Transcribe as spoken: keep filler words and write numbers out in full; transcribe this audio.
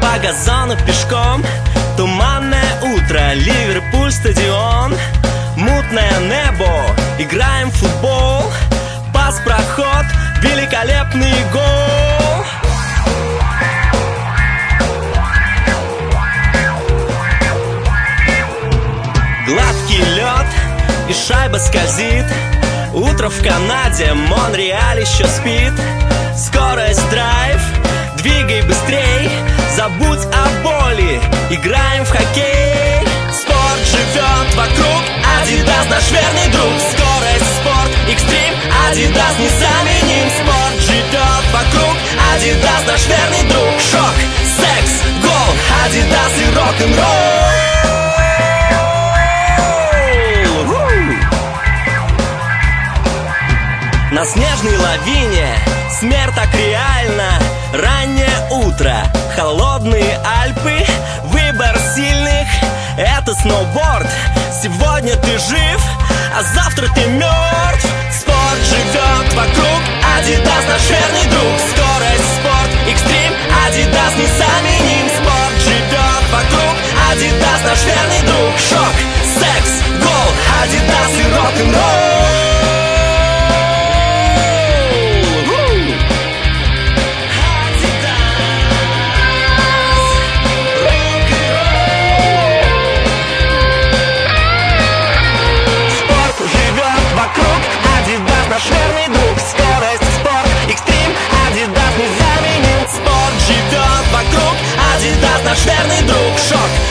По газону пешком, туманное утро, Ливерпуль стадион, мутное небо, играем в футбол, пас, проход, великолепный гол. Гладкий лед и шайба скользит. Утро в Канаде, Монреаль еще спит. Скорость, драйв, двигай быстрей. Забудь о боли, играем в хоккей. Спорт живет вокруг, Адидас наш верный друг. Скорость, спорт, экстрим, Адидас незаменим. Спорт живет вокруг, Адидас наш верный друг. Шок, секс, гол, Адидас и рок-н-ролл. На снежной лавине смерть так реально. Раннее утро, холодные Альпы, выбор сильных — это сноуборд. Сегодня ты жив, а завтра ты мертв. Спорт живет вокруг, Адидас наш верный друг. Скорость, спорт, экстрим, Адидас незаменим. Спорт живет вокруг, Адидас наш верный друг. Шок, секс, гол, Адидас и рок-н-ролл. Наш верный друг. Скорость, спорт, экстрим, Адидас незаменим. Спорт живет вокруг, Адидас наш верный друг. Шок,